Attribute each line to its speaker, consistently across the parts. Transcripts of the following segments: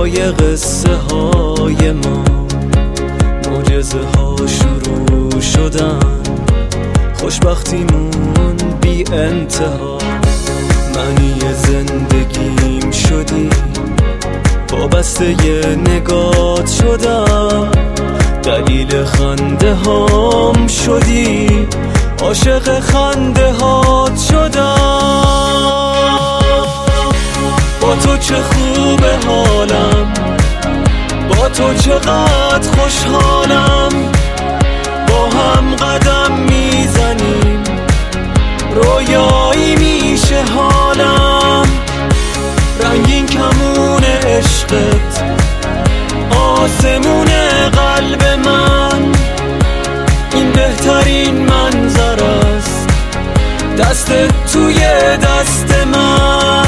Speaker 1: ابتدای قصه های ما معجزه ها شروع شدن، خوشبختیمون بی انتها، معنی زندگیم شدی، وابسته ی نگات شدم، دلیل خنده هام شدی، عاشق خنده هات شدم. با تو چه خوبه حالم، با تو چقدر خوشحالم، با هم قدم میزنیم، رویایی میشه حالم، رنگین کمون عشقت، آسمون قلب من، این بهترین منظر است، دستت توی دست من.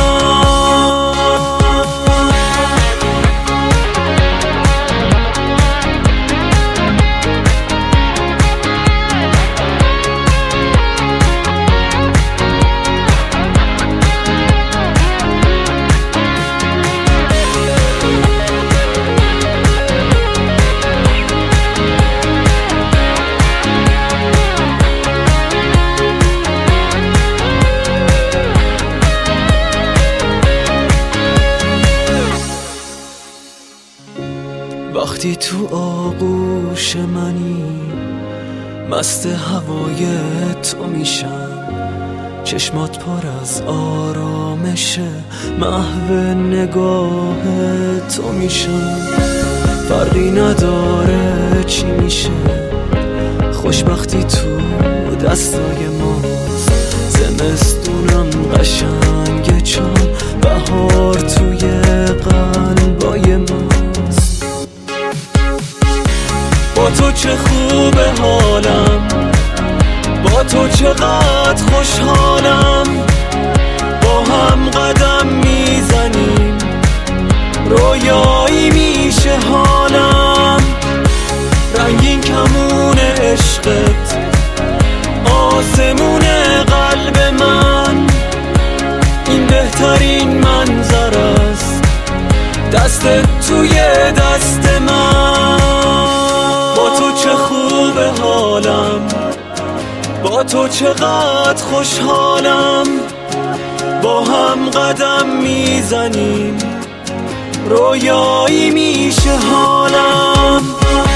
Speaker 1: وقتی تو آغوش منی، مست هوای تو میشم، چشمات پر از آرامشه، محو نگاه تو میشم، فرقی نداره چی میشه، خوشبختی تو دستای ماست، زمستونم قشنگه چون بهار توی قلبای ماست. با تو چه خوبه حالم، با تو چقدر خوشحالم، با هم قدم میزنیم، رویایی میشه حالم، رنگین کمون عشقت، آسمون قلب من، این بهترین منظر است، دستت توی دست من. با تو چه خوبه حالم، با تو چقدر خوشحالم، با هم قدم میزنیم، رویایی میشه حالم.